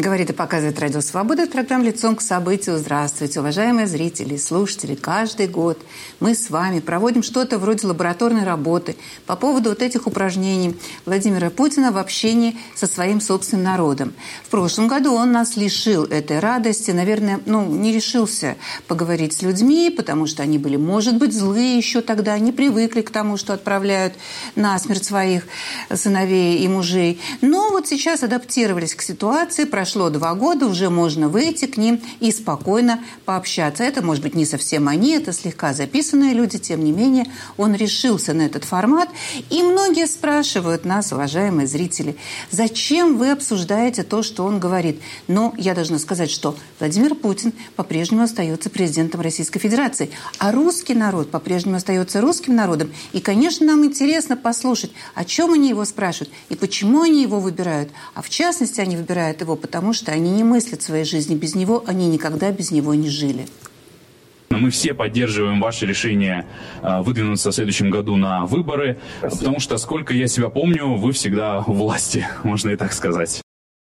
Говорит и показывает Радио Свобода. Это программа «Лицом к событию». Здравствуйте, уважаемые зрители и слушатели. Каждый год мы с вами проводим что-то вроде лабораторной работы по поводу вот этих упражнений Владимира Путина в общении со своим собственным народом. В прошлом году он нас лишил этой радости. Наверное, не решился поговорить с людьми, потому что они были, может быть, злые еще тогда, не привыкли к тому, что отправляют насмерть своих сыновей и мужей. Но вот сейчас адаптировались к ситуации. Прошло 2 года, уже можно выйти к ним и спокойно пообщаться. Это, может быть, не совсем они, это слегка записанные люди, тем не менее, он решился на этот формат. И многие спрашивают нас, уважаемые зрители, зачем вы обсуждаете то, что он говорит? Но я должна сказать, что Владимир Путин по-прежнему остается президентом Российской Федерации, а русский народ по-прежнему остается русским народом. И, конечно, нам интересно послушать, о чем они его спрашивают и почему они его выбирают. А в частности, они выбирают его потому что они не мыслят своей жизни без него, они никогда без него не жили. Мы все поддерживаем ваше решение выдвинуться в следующем году на выборы, потому что, сколько я себя помню, вы всегда у власти, можно и так сказать.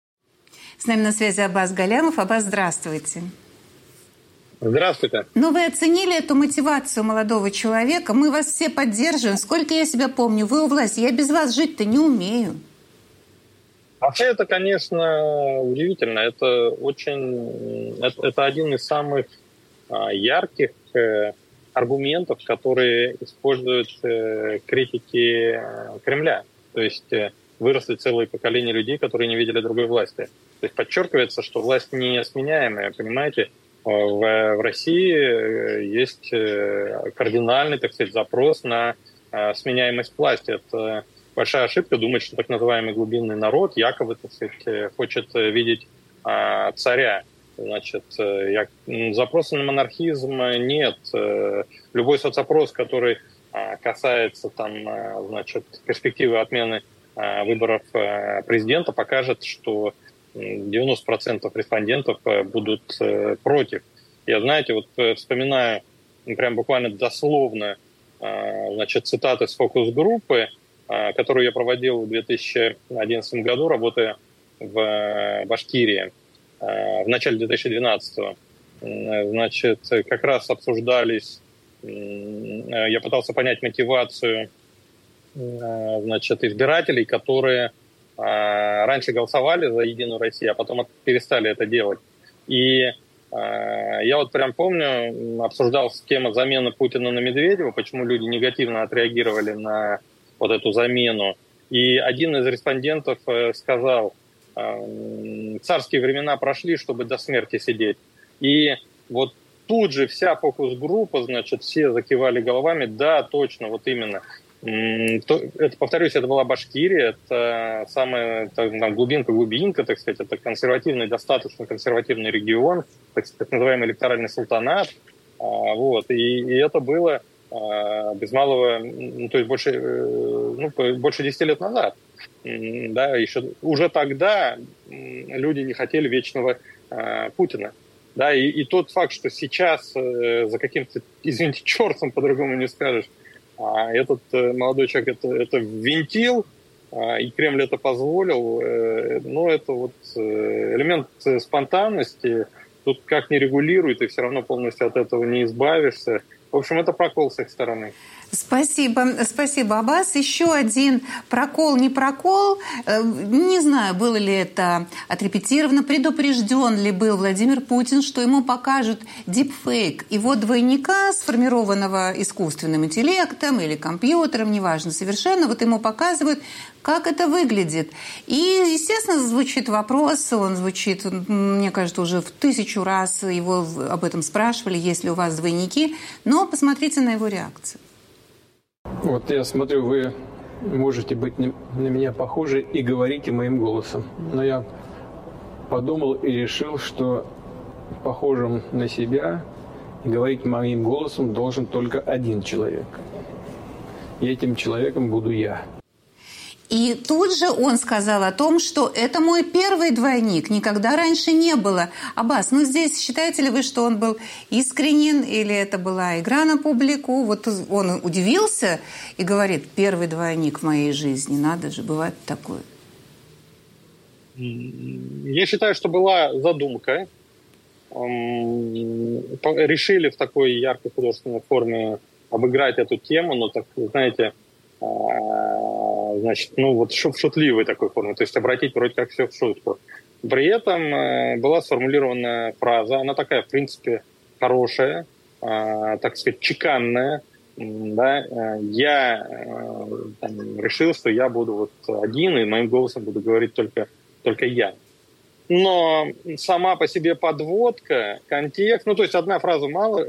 С нами на связи Аббас Галямов. Аббас, здравствуйте. Здравствуйте. Вы оценили эту мотивацию молодого человека. Мы вас все поддерживаем. Сколько я себя помню, вы у власти. Я без вас жить-то не умею. Вообще это, конечно, удивительно. Это один из самых ярких аргументов, которые используют критики Кремля. То есть выросли целые поколения людей, которые не видели другой власти. То есть подчеркивается, что власть несменяемая, понимаете? В России есть кардинальный, так сказать, запрос на сменяемость власти. Это большая ошибка думать, что так называемый глубинный народ якобы, так сказать, хочет видеть царя. Значит, запроса на монархизм нет. Любой соцопрос, который касается перспективы отмены выборов президента, покажет, что 90% респондентов будут против. Я, вспоминаю прям буквально дословно цитаты с фокус-группы, которую я проводил в 2011 году, работая в Башкирии, в начале 2012-го. Как раз обсуждались, я пытался понять мотивацию, избирателей, которые раньше голосовали за «Единую Россию», а потом перестали это делать. И я прям помню, обсуждал тему замены Путина на Медведева, почему люди негативно отреагировали на вот эту замену. И один из респондентов сказал: царские времена прошли, чтобы до смерти сидеть. И вот тут же вся фокус-группа, все закивали головами, да, точно, вот именно. Повторюсь, это была Башкирия, это самая глубинка, так сказать, это консервативный, достаточно консервативный регион, так называемый электоральный султанат. И это было без малого, то есть больше 10 лет назад. Да, уже тогда люди не хотели вечного Путина. Да, и тот факт, что сейчас за каким-то, извините, чертом, по-другому не скажешь, этот молодой человек это ввинтил, и Кремль это позволил, это элемент спонтанности, тут как ни регулируй, ты все равно полностью от этого не избавишься. В общем, это прокол с их стороны. Спасибо, Аббас. Еще один прокол, не прокол. Не знаю, было ли это отрепетировано, предупрежден ли был Владимир Путин, что ему покажут дипфейк его двойника, сформированного искусственным интеллектом или компьютером, неважно совершенно. Ему показывают, как это выглядит. И, естественно, звучит вопрос, он звучит, мне кажется, уже в 1000 раз его об этом спрашивали, есть ли у вас двойники, но посмотрите на его реакцию. Я смотрю, вы можете быть на меня похожи и говорите моим голосом. Но я подумал и решил, что похожим на себя и говорить моим голосом должен только один человек. И этим человеком буду я. И тут же он сказал о том, что это мой первый двойник, никогда раньше не было. Аббас, здесь считаете ли вы, что он был искренен, или это была игра на публику? Он удивился и говорит: первый двойник в моей жизни, надо же, бывает такое. Я считаю, что была задумка. Решили в такой яркой художественной форме обыграть эту тему, но, так, знаете, значит, в шутливой такой форме, то есть обратить вроде как все в шутку. При этом была сформулирована фраза, она такая, в принципе, хорошая, так сказать, чеканная. Да? Я решил, что я буду вот один, и моим голосом буду говорить только я. Но сама по себе подводка, контекст, то есть одной фразы мало,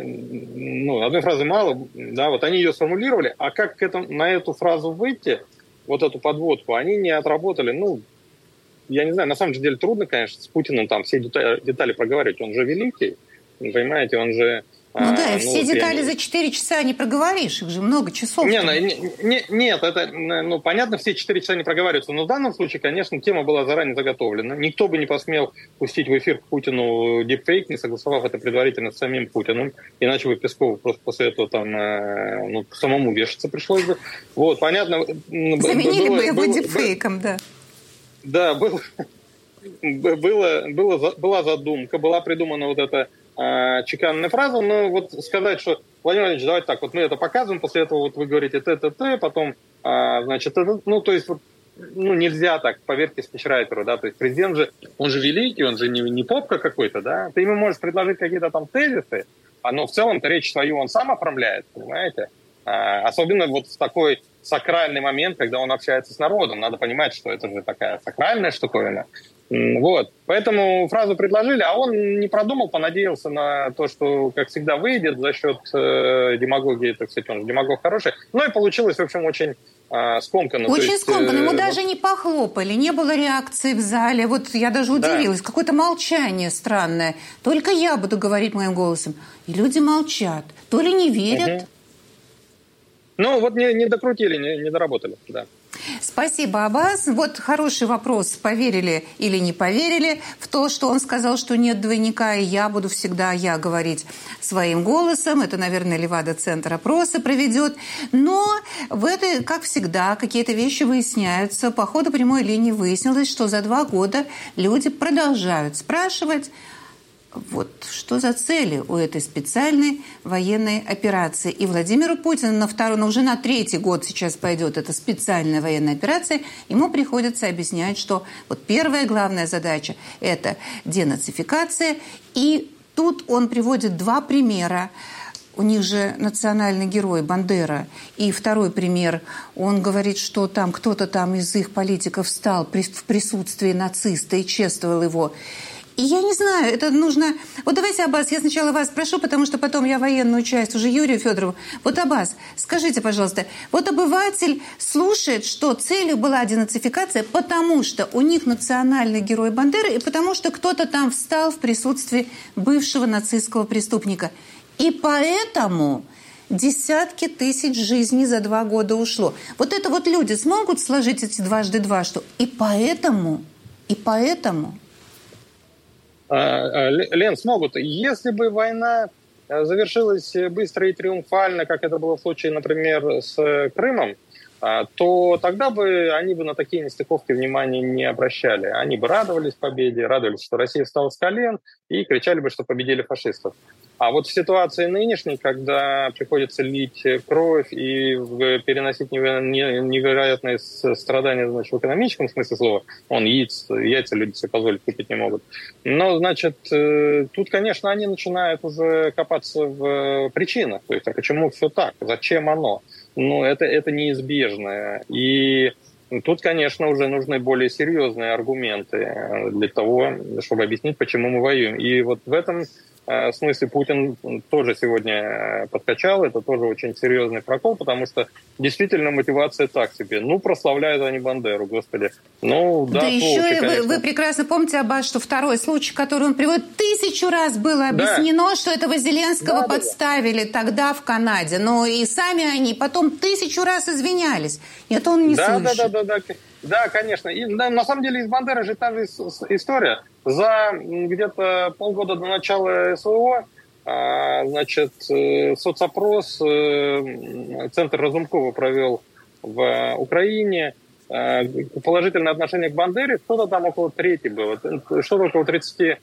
да, вот они ее сформулировали, а как на эту фразу выйти, вот эту подводку, они не отработали, я не знаю, на самом деле трудно, конечно, с Путиным там все детали проговаривать, он же великий, понимаете, он же... все детали за 4 часа не проговоришь, их же много часов. Нет, это, понятно, все 4 часа не проговариваются, но в данном случае, конечно, тема была заранее заготовлена. Никто бы не посмел пустить в эфир к Путину дипфейк, не согласовав это предварительно с самим Путиным, иначе бы Пескову просто после этого самому вешаться пришлось бы. Вот, понятно. Заменили бы его дипфейком, да. Да, была задумка, была придумана вот эта чеканная фраза, но вот сказать, что Владимир Владимирович, давайте так, вот мы это показываем, после этого вот вы говорите т, потом, значит, то есть, нельзя так, поверьте спичрайтеру, да, то есть президент же, он же великий, он же не попка какой-то, да, ты ему можешь предложить какие-то там тезисы, но в целом-то речь свою он сам оформляет, понимаете, особенно вот в такой сакральный момент, когда он общается с народом, надо понимать, что это же такая сакральная штуковина. Вот. Поэтому фразу предложили, а он не продумал, понадеялся на то, что, как всегда, выйдет за счет демагогии, так сказать, он же демагог хороший. И получилось, в общем, очень скомканно. Очень скомканно. Ему даже не похлопали, не было реакции в зале. Вот я даже удивилась. Да. Какое-то молчание странное. Только я буду говорить моим голосом. И люди молчат. То ли не верят. Не докрутили, не доработали, да. Спасибо, Аббас. Вот хороший вопрос. Поверили или не поверили в то, что он сказал, что нет двойника, и я буду всегда говорить своим голосом. Это, наверное, Левада-центр опроса проведет. Но в этой, как всегда, какие-то вещи выясняются. По ходу прямой линии выяснилось, что за 2 года люди продолжают спрашивать, вот что за цели у этой специальной военной операции. И Владимиру Путину уже на 3-й год сейчас пойдет эта специальная военная операция, ему приходится объяснять, что вот первая главная задача – это денацификация. И тут он приводит 2 примера. У них же национальный герой Бандера. И второй пример, он говорит, что там кто-то там из их политиков встал в присутствии нациста и чествовал его. И я не знаю, это нужно... Вот давайте, Аббас, я сначала вас спрошу, потому что потом я военную часть уже Юрию Федорову. Вот, Аббас, скажите, пожалуйста, вот обыватель слушает, что целью была денацификация, потому что у них национальный герой Бандера и потому что кто-то там встал в присутствии бывшего нацистского преступника. И поэтому десятки тысяч жизней за 2 года ушло. Вот это вот люди смогут сложить эти 2×2, что и поэтому... Лен, смогут. Если бы война завершилась быстро и триумфально, как это было в случае, например, с Крымом, то тогда бы они бы на такие нестыковки внимания не обращали. Они бы радовались победе, радовались, что Россия встала с колен, и кричали бы, что победили фашистов. А вот в ситуации нынешней, когда приходится лить кровь и переносить невероятные страдания, значит, в экономическом смысле слова, яйца люди себе позволить купить не могут. Но, значит, тут, конечно, они начинают уже копаться в причинах. То есть, а почему все так? Зачем оно? Это неизбежно. И тут, конечно, уже нужны более серьезные аргументы для того, чтобы объяснить, почему мы воюем. И вот в этом в смысле Путин тоже сегодня подкачал, это тоже очень серьезный прокол, потому что действительно мотивация так себе. Прославляют они Бандеру, господи. Да еще и вы прекрасно помните, Аббас, что второй случай, который он приводит, 1000 раз было объяснено, что этого Зеленского подставили тогда в Канаде. Но и сами они потом 1000 раз извинялись. И это он не слышит. Да, конечно. И на самом деле из Бандеры же та же история. За где-то полгода до начала СВО, значит, соцопрос Центр Разумкова провел в Украине. положительное отношение к Бандере, что-то там около трети было, что-то около 30%.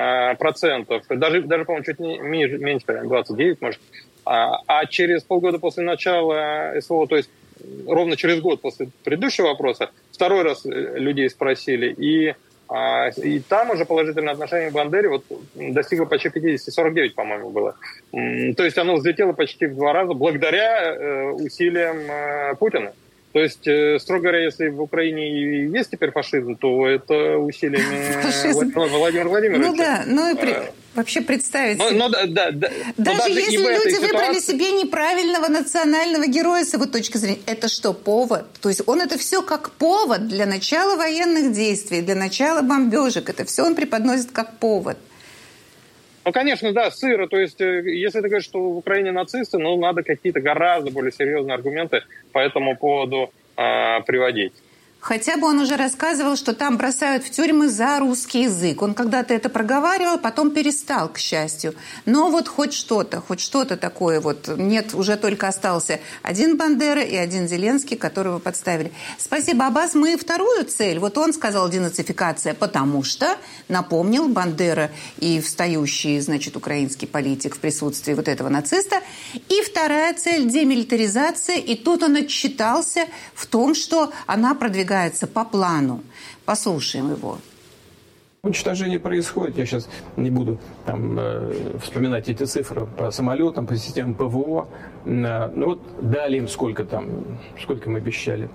Даже по-моему, чуть меньше, 29, может. А через полгода после начала СВО, то есть ровно через год после предыдущего вопроса, второй раз людей спросили, и там уже положительное отношение к Бандере вот достигло почти 50, 49, по-моему, было. То есть оно взлетело почти в 2 раза благодаря усилиям Путина. То есть, строго говоря, если в Украине есть теперь фашизм, то это усилиями Владимира Владимировича. Ну да, вообще представить. Даже если люди выбрали себе неправильного национального героя, с его точки зрения, это что, повод? То есть он это все как повод для начала военных действий, для начала бомбежек. Это все он преподносит как повод. Ну, конечно, да, сыро. То есть, если ты говоришь, что в Украине нацисты, надо какие-то гораздо более серьезные аргументы по этому поводу приводить. Хотя бы он уже рассказывал, что там бросают в тюрьмы за русский язык. Он когда-то это проговаривал, потом перестал, к счастью. Но вот хоть что-то такое вот. Нет, уже только остался один Бандера и один Зеленский, которого подставили. Спасибо, Аббас. Мы вторую цель. Вот он сказал денацификация, потому что, напомнил, Бандера и встающий, значит, украинский политик в присутствии вот этого нациста. И вторая цель – демилитаризация. И тут он отчитался в том, что она продвигается по плану. Послушаем его. Уничтожение происходит. Я сейчас не буду вспоминать эти цифры по самолетам, по системам ПВО. Вот дали им сколько им обещали?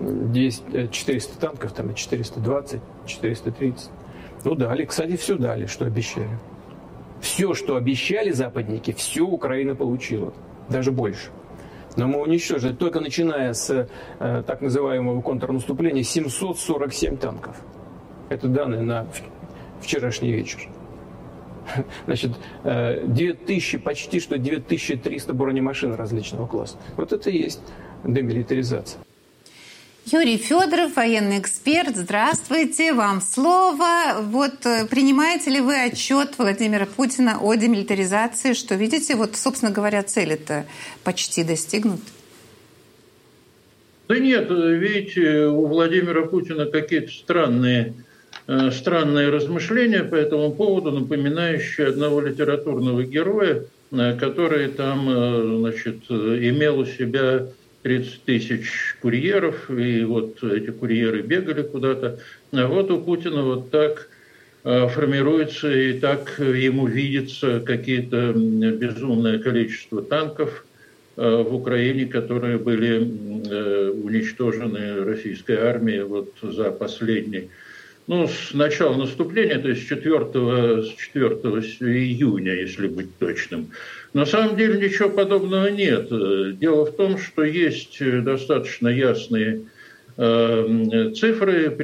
400 танков, 420, 430. Дали. Кстати, все дали, что обещали. Все, что обещали западники, все Украина получила. Даже больше. Но мы уничтожили, только начиная с так называемого контрнаступления, 747 танков. Это данные на вчерашний вечер. Значит, 2000, почти что 2300 бронемашин различного класса. Вот это и есть демилитаризация. Юрий Федоров, военный эксперт. Здравствуйте, вам слово. Вот принимаете ли вы отчет Владимира Путина о демилитаризации, что, видите, собственно говоря, цель-то почти достигнута? Да нет, видите, у Владимира Путина какие-то странные размышления по этому поводу, напоминающие одного литературного героя, который там, имел у себя 30 тысяч курьеров, и вот эти курьеры бегали куда-то. А вот у Путина вот так формируется, и так ему видится какие-то безумное количество танков в Украине, которые были уничтожены российской армией вот за последний, с начала наступления, то есть с 4 июня, если быть точным. На самом деле ничего подобного нет. Дело в том, что есть достаточно ясные цифры,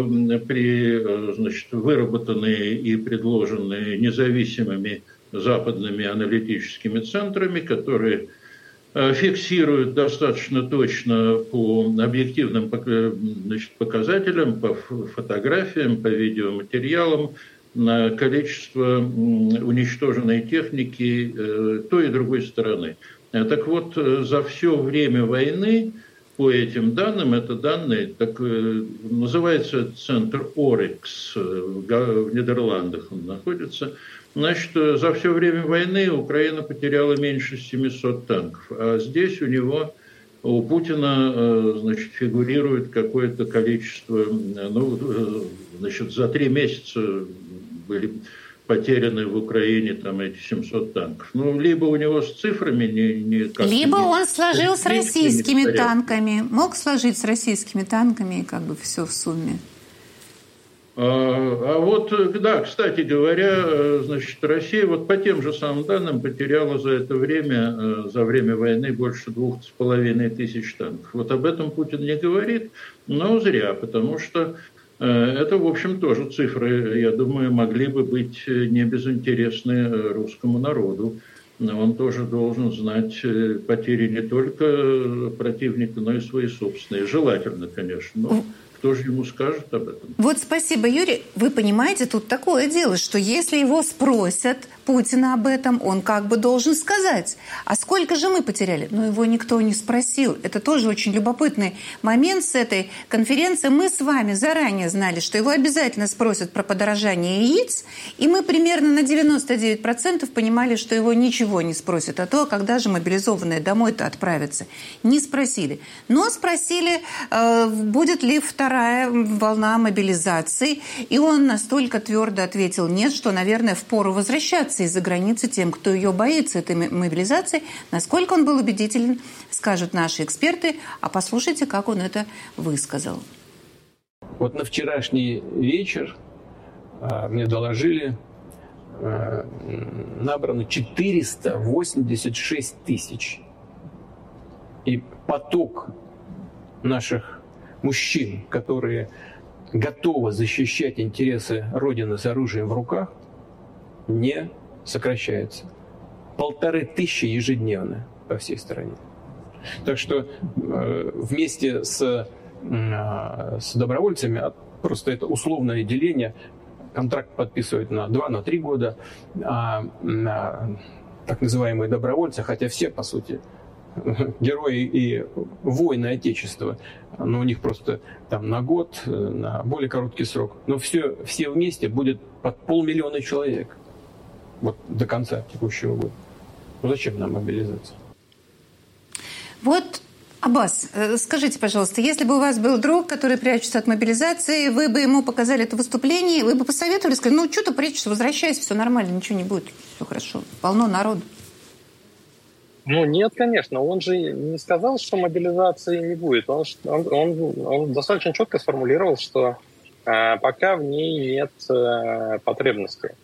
выработанные и предложенные независимыми западными аналитическими центрами, которые фиксируют достаточно точно по объективным показателям, по фотографиям, по видеоматериалам на количество уничтоженной техники той и другой стороны. Так вот, за все время войны, по этим данным, это данные, называется центр Орикс, в Нидерландах он находится. Значит, за все время войны Украина потеряла меньше 700 танков. А здесь у Путина, фигурирует какое-то количество, за 3 месяца были потеряны в Украине эти 700 танков. Либо у него с цифрами либо он сложил с российскими танками. Мог сложить с российскими танками, все в сумме. Кстати говоря, Россия по тем же самым данным потеряла за время войны больше 2500 танков. Вот об этом Путин не говорит, но зря, потому что это, в общем, тоже цифры, я думаю, могли бы быть не безинтересны русскому народу. Он тоже должен знать потери не только противника, но и свои собственные. Желательно, конечно, но кто же ему скажет об этом? Вот спасибо, Юрий. Вы понимаете, тут такое дело, что если его спросят Путина об этом, он как бы должен сказать. А сколько же мы потеряли? Но его никто не спросил. Это тоже очень любопытный момент с этой конференции. Мы с вами заранее знали, что его обязательно спросят про подорожание яиц, и мы примерно на 99% понимали, что его ничего не спросят. А то, когда же мобилизованные домой-то отправятся. Не спросили. Но спросили, будет ли вторая волна мобилизации. И он настолько твердо ответил нет, что, наверное, впору возвращаться из-за границы тем, кто ее боится, этой мобилизации. Насколько он был убедителен, скажут наши эксперты. А послушайте, как он это высказал. Вот на вчерашний вечер мне доложили, набрано 486 тысяч. И поток наших мужчин, которые готовы защищать интересы Родины с оружием в руках, не сокращается. 1500 ежедневно по всей стране. Так что вместе с добровольцами, просто это условное деление, контракт подписывают на 2-3 года, а так называемые добровольцы, хотя все, по сути, герои и воины Отечества, но у них просто там на год, на более короткий срок. Но все вместе будет под 500 000 человек вот до конца текущего года. Ну зачем нам мобилизация? Вот, Аббас, скажите, пожалуйста, если бы у вас был друг, который прячется от мобилизации, вы бы ему показали это выступление, вы бы посоветовали, сказали, ну, что ты прячешься, возвращайся, все нормально, ничего не будет, все хорошо, полно народу. Ну, нет, конечно. Он же не сказал, что мобилизации не будет. Он достаточно четко сформулировал, что пока в ней нет потребности.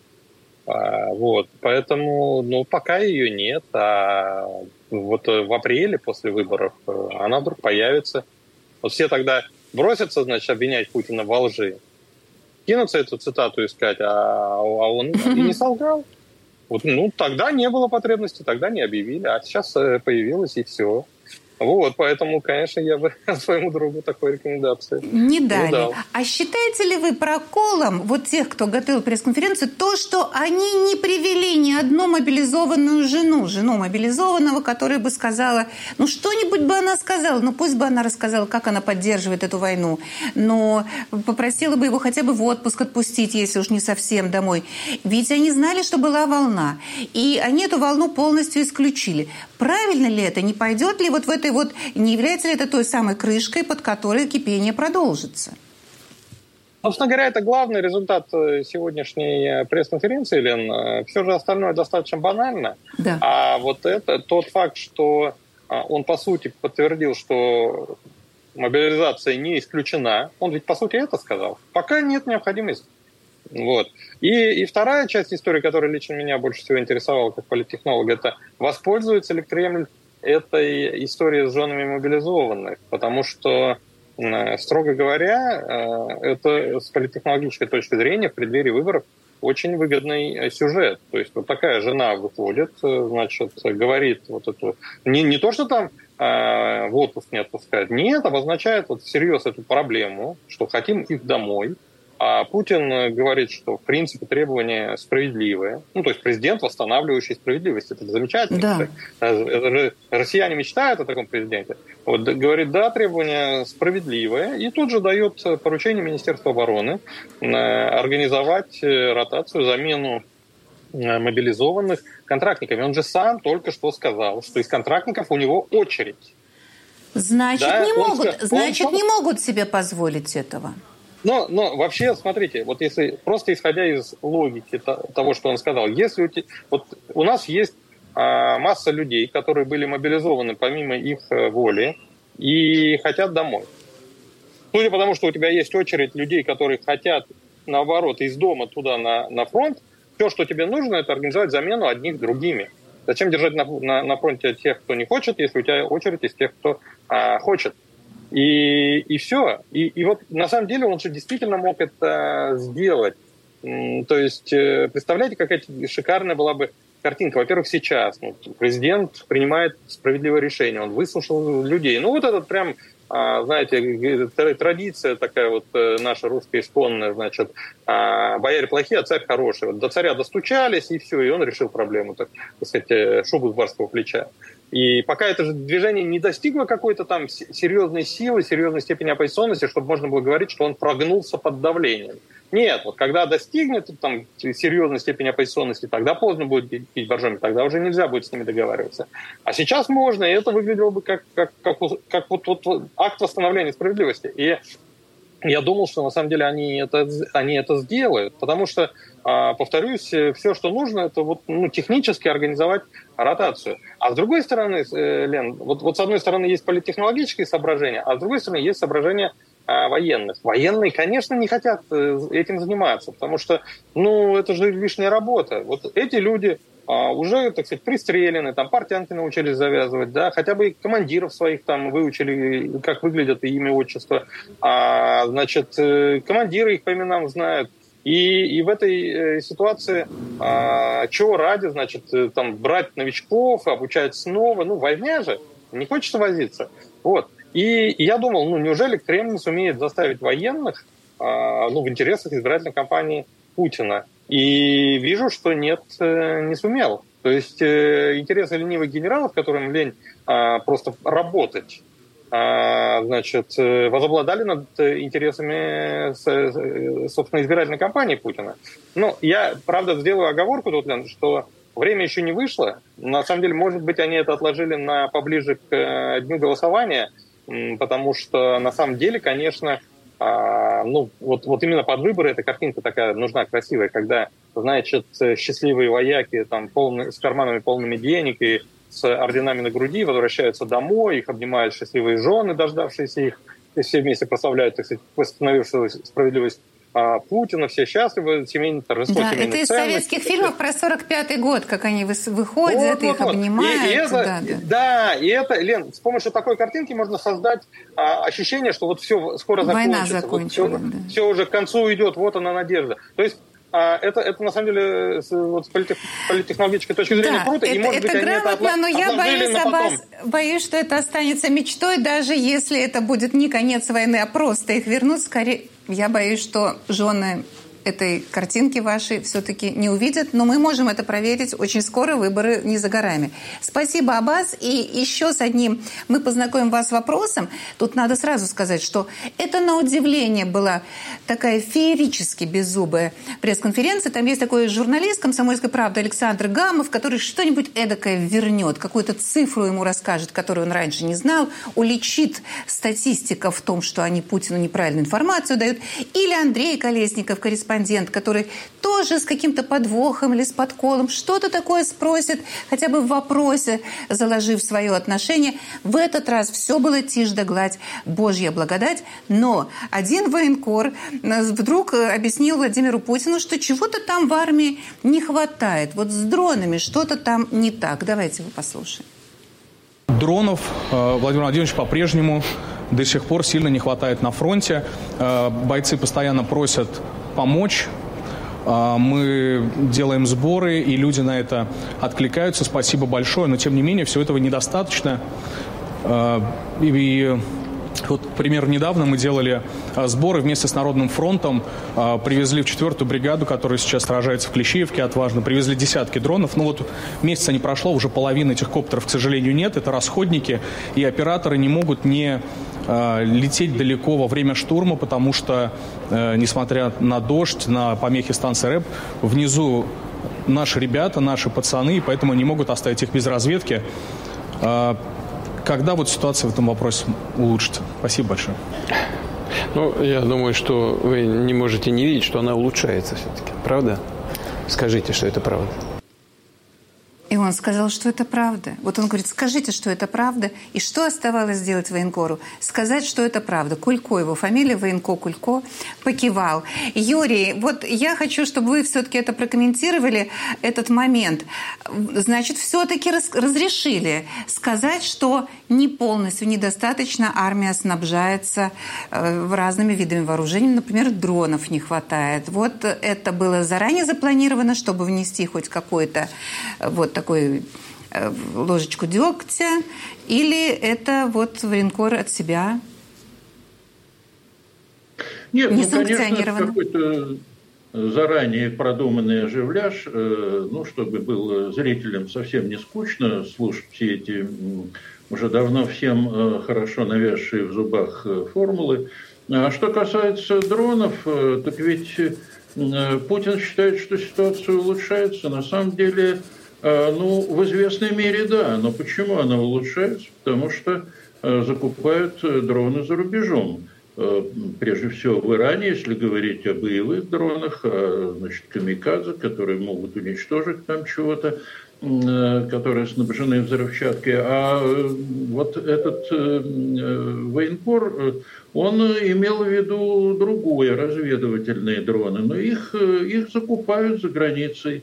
Вот. Поэтому, пока ее нет, а вот в апреле после выборов она вдруг появится. Вот все тогда бросятся, значит, обвинять Путина во лжи, кинутся эту цитату искать, а он и не солгал. Вот, тогда не было потребности, тогда не объявили, а сейчас появилась и все. Вот, поэтому, конечно, я бы своему другу такой рекомендации не дали. А считаете ли вы проколом вот тех, кто готовил пресс-конференцию, то, что они не привели ни одну мобилизованную жену мобилизованного, которая бы сказала, что-нибудь бы она сказала, пусть бы она рассказала, как она поддерживает эту войну, но попросила бы его хотя бы в отпуск отпустить, если уж не совсем домой. Ведь они знали, что была волна, и они эту волну полностью исключили. Правильно ли это? Не пойдет ли вот в этой не является ли это той самой крышкой, под которой кипение продолжится? Собственно говоря, это главный результат сегодняшней пресс-конференции, Лен. Все же остальное достаточно банально. Да. А вот это тот факт, что он, по сути, подтвердил, что мобилизация не исключена. Он ведь, по сути, это сказал. Пока нет необходимости. Вот. И вторая часть истории, которая лично меня больше всего интересовала как политтехнолога, это воспользуется ли Кремль этой историей с женами мобилизованных, потому что, строго говоря, это с политтехнологической точки зрения в преддверии выборов очень выгодный сюжет. То есть вот такая жена выходит, значит, говорит вот это, не то, что там в отпуск не отпускает, нет, обозначает вот всерьез эту проблему, что хотим их домой. А Путин говорит, что, в принципе, требования справедливые. То есть президент, восстанавливающий справедливость. Это замечательно. Да. Это же россияне мечтают о таком президенте. Вот, говорит, да, требования справедливые. И тут же дает поручение Министерству обороны организовать ротацию, замену мобилизованных контрактниками. Он же сам только что сказал, что из контрактников у него очередь. Значит, да? не могут себе позволить этого. Но вообще, смотрите, вот если просто исходя из логики того, что он сказал, если у нас есть масса людей, которые были мобилизованы помимо их воли и хотят домой. Судя по тому, что у тебя есть очередь людей, которые хотят, наоборот, из дома туда на фронт, все, что тебе нужно, это организовать замену одних другими. Зачем держать на фронте тех, кто не хочет, если у тебя очередь из тех, кто хочет? И все. И вот на самом деле он же действительно мог это сделать. То есть, представляете, какая шикарная была бы картинка. Во-первых, сейчас президент принимает справедливое решение. Он выслушал людей. Вот этот прям знаете, традиция такая вот наша русская исконная, значит, бояре плохие, а царь хороший. Вот до царя достучались, и все, и он решил проблему, так сказать, шубу с барского плеча. И пока это же движение не достигло какой-то там серьезной силы, серьезной степени оппозиционности, чтобы можно было говорить, что он прогнулся под давлением. Нет, вот когда достигнет там серьезной степени оппозиционности, тогда поздно будет пить боржоми, тогда уже нельзя будет с ними договариваться. А сейчас можно, и это выглядело бы как вот акт восстановления справедливости. И я думал, что на самом деле они это сделают, потому что, повторюсь, все, что нужно, это вот, технически организовать ротацию. А с другой стороны, Лен, вот с одной стороны есть политтехнологические соображения, а с другой стороны есть соображения военных. Военные, конечно, не хотят этим заниматься, потому что, это же лишняя работа. Вот эти люди уже, так сказать, пристрелены, там портянки научились завязывать, да, хотя бы и командиров своих там выучили, как выглядят и имя, отчество. Значит, командиры их по именам знают. И в этой ситуации чего ради, значит, там брать новичков, обучать снова, возня же, не хочется возиться. Вот. И я думал, неужели Кремль сумеет заставить военных в интересах избирательной кампании Путина? И вижу, что нет, не сумел. То есть интересы ленивых генералов, которым лень просто работать, значит, возобладали над интересами, собственно, избирательной кампании Путина. Я, правда, сделаю оговорку тут, Лен, что время еще не вышло. На самом деле, может быть, они это отложили поближе к дню голосования, потому что, на самом деле, конечно, вот именно под выборы эта картинка такая нужна, красивая, когда, значит, счастливые вояки там с карманами полными денег и с орденами на груди возвращаются домой, их обнимают счастливые жены, дождавшиеся их, и все вместе прославляют, так сказать, восстановившую справедливость Путина, все счастливы, семейный торжество, да, это из советских фильмов про 45-й год, как они выходят, их обнимают. И это, Лен, с помощью такой картинки можно создать ощущение, что вот все скоро война закончится. Война закончилась. Все уже к концу идет, вот она надежда. То есть это на самом деле с политтехнологической точки зрения круто. И, может быть, грамотно, но я боюсь, что это останется мечтой, даже если это будет не конец войны, а просто их вернут. Скорее, я боюсь, что жены этой картинки вашей все-таки не увидят, но мы можем это проверить очень скоро, выборы не за горами. Спасибо, Аббас. И еще с одним мы познакомим вас с вопросом. Тут надо сразу сказать, что это на удивление была такая феерически беззубая пресс-конференция. Там есть такой журналист «Комсомольской правды» Александр Гамов, который что-нибудь эдакое вернет, какую-то цифру ему расскажет, которую он раньше не знал, уличит статистика в том, что они Путину неправильную информацию дают. Или Андрей Колесников, корреспондент, который тоже с каким-то подвохом или с подколом что-то такое спросит, хотя бы в вопросе заложив свое отношение. В этот раз все было тишь да гладь, Божья благодать. Но один военкор вдруг объяснил Владимиру Путину, что чего-то там в армии не хватает. Вот с дронами что-то там не так. Давайте его послушаем. Дронов, Владимир Владимирович, по-прежнему до сих пор сильно не хватает на фронте. Бойцы постоянно просят помочь. Мы делаем сборы, и люди на это откликаются. Спасибо большое. Но, тем не менее, всего этого недостаточно. И вот, к примеру, недавно мы делали сборы вместе с Народным фронтом, привезли в 4-ю бригаду, которая сейчас сражается в Клещеевке отважно, привезли десятки дронов. Месяца не прошло, уже половины этих коптеров, к сожалению, нет. Это расходники, и операторы не могут не лететь далеко во время штурма, потому что, несмотря на дождь, на помехи станции РЭБ, внизу наши ребята, наши пацаны, и поэтому не могут оставить их без разведки. Когда ситуация в этом вопросе улучшится? Спасибо большое. Я думаю, что вы не можете не видеть, что она улучшается все-таки. Правда? Скажите, что это правда. И он сказал, что это правда. Вот он говорит, скажите, что это правда. И что оставалось сделать военкору? Сказать, что это правда. Кулько, его фамилия, военко Кулько, покивал. Юрий, вот я хочу, чтобы вы все-таки это прокомментировали, этот момент. Значит, все-таки разрешили сказать, что не полностью, недостаточно армия снабжается разными видами вооружений. Например, дронов не хватает. Вот это было заранее запланировано, чтобы внести хоть какой-то такую ложечку дегтя, или это военкор от себя Нет, конечно, это какой-то заранее продуманный оживляж, чтобы было зрителям совсем не скучно слушать все эти уже давно всем хорошо навязшие в зубах формулы. А что касается дронов, так ведь Путин считает, что ситуация улучшается. На самом деле, в известной мере да. Но почему она улучшается? Потому что закупают дроны за рубежом. Прежде всего в Иране, если говорить о боевых дронах, камикадзе, которые могут уничтожить там чего-то, которые снабжены взрывчаткой. А вот этот военкор, он имел в виду другое, разведывательные дроны. Но их закупают за границей.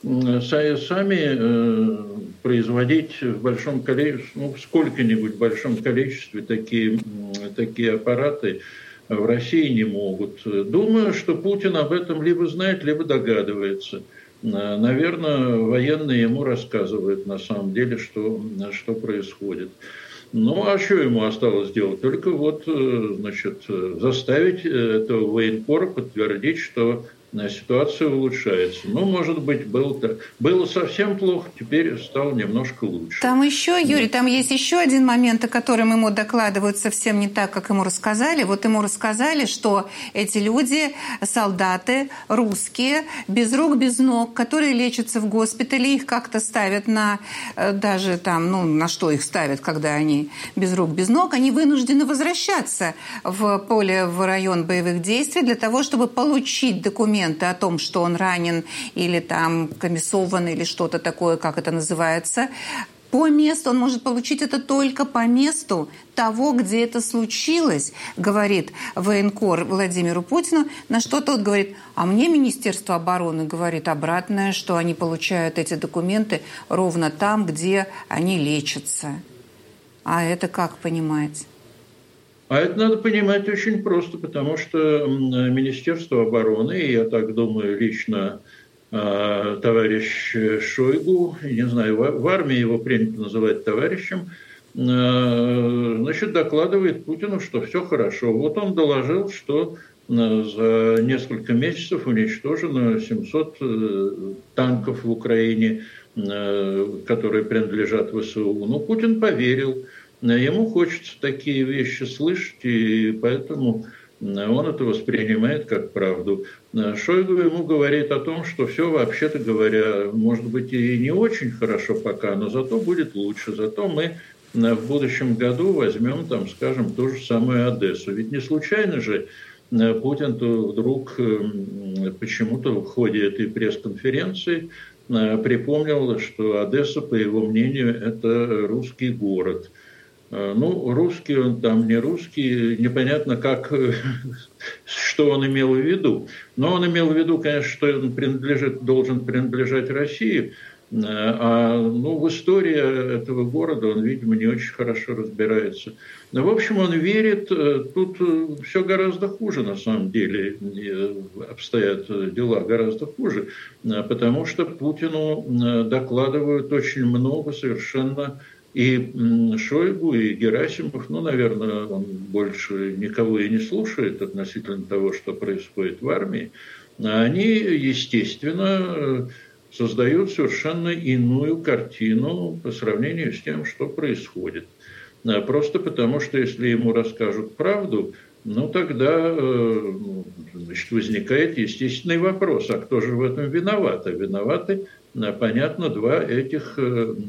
Сами производить в большом количестве, в сколько-нибудь большом количестве такие аппараты в России не могут. Думаю, что Путин об этом либо знает, либо догадывается. Наверное, военные ему рассказывают на самом деле, что происходит. А что ему осталось делать? Только заставить этого военкора подтвердить, что ситуация улучшается. Может быть, было совсем плохо, теперь стало немножко лучше. Там еще, Юрий, там есть еще один момент, о котором ему докладывают совсем не так, как ему рассказали. Вот ему рассказали, что эти люди, солдаты русские, без рук, без ног, которые лечатся в госпитале, их как-то ставят на что их ставят, когда они без рук, без ног, они вынуждены возвращаться в поле, в район боевых действий для того, чтобы получить документы о том, что он ранен или там комиссован или что-то такое, как это называется. По месту он может получить это только по месту того, где это случилось, говорит военкор Владимиру Путину, на что тот говорит, а мне Министерство обороны говорит обратное, что они получают эти документы ровно там, где они лечатся. А это как понимать? А это надо понимать очень просто, потому что Министерство обороны, и я так думаю, лично товарищ Шойгу, не знаю, в армии его принято называть товарищем, докладывает Путину, что все хорошо. Вот он доложил, что за несколько месяцев уничтожено 700 танков в Украине, которые принадлежат ВСУ. Путин поверил. Ему хочется такие вещи слышать, и поэтому он это воспринимает как правду. Шойгу ему говорит о том, что все, вообще-то говоря, может быть и не очень хорошо пока, но зато будет лучше. Зато мы в будущем году возьмем, скажем, ту же самую Одессу. Ведь не случайно же Путин-то вдруг почему-то в ходе этой пресс-конференции припомнил, что Одесса, по его мнению, это русский город. Русский он там, не русский, непонятно, что он имел в виду. Но он имел в виду, конечно, что он должен принадлежать России, в истории этого города он, видимо, не очень хорошо разбирается. В общем, он верит, тут все гораздо хуже, на самом деле, обстоят дела гораздо хуже, потому что Путину докладывают очень много совершенно. И Шойгу, и Герасимов, наверное, он больше никого и не слушает относительно того, что происходит в армии. Они, естественно, создают совершенно иную картину по сравнению с тем, что происходит. Просто потому, что если ему расскажут правду, тогда возникает естественный вопрос, а кто же в этом виноват? А виноваты, понятно, два этих,